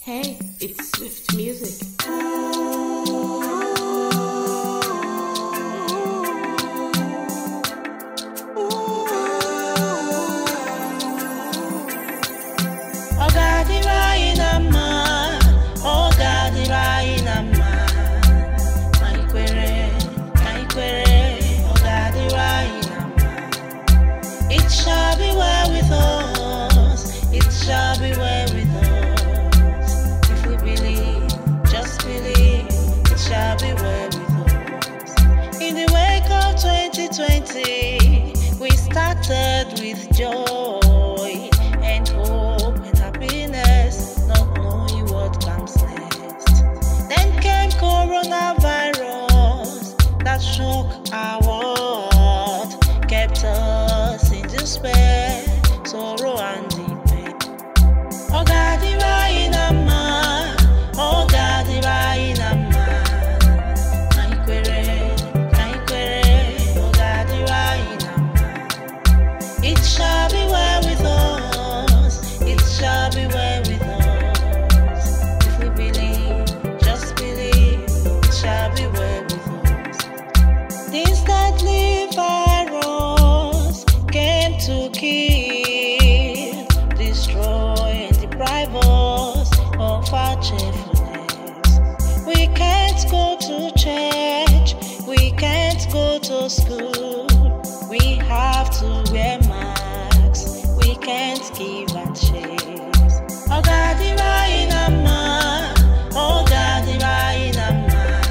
Hey, it's Swift Music. It shall be well with us, it shall be well with us. If we believe, just believe, it shall be well with us. In the wake of 2020, we started with joy and hope and happiness, not knowing what comes next. Then came coronavirus that shook our world, kept us in despair, sorrow and pain. Oh God, Irainama, oh God, Irainama. Kaikwere, oh God, Irainama. It shall be well with us, it shall be well with us. If we believe, just believe, it shall be well with us. This deadly virus came to kill, destroy, and deprive us of our cheerfulness. We can't go to church, we can't go to school, we have to wear masks, we can't give handshakes. Oh God, Irainama, oh God, Irainama.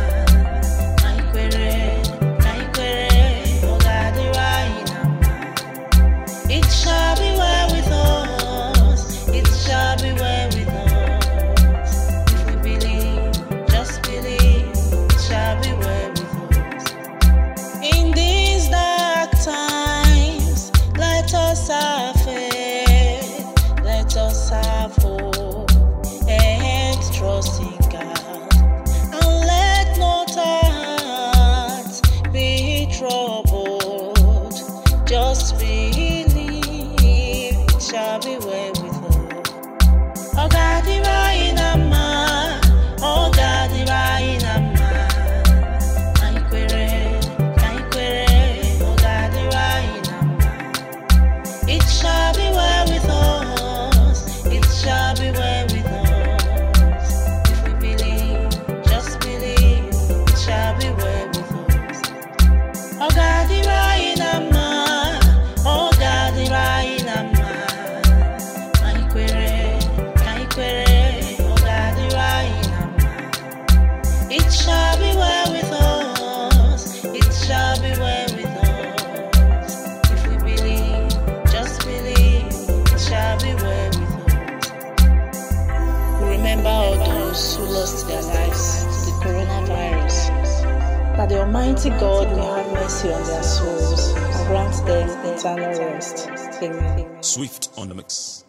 It shall be well with us, it shall be well with us. If we believe, just believe, it shall be well with us. In these dark times, let us have faith, let us have hope, and trust in God. And let not our hearts be troubled, just believe. It shall be well with us. Oh God, Irainama, oh God, Irainama. Kaikwere, oh God, Irainama. It shall be well with us, it shall be well with us. If we believe, just believe, it shall be well with us. Oh God, Irainama, oh God, Irainama. It shall be well with us, it shall be well with us. If we believe, just believe, it shall be well with us. We remember all those who lost their lives to the coronavirus. That the Almighty God may have mercy on their souls and grant them eternal rest. Amen. Swift on the mix.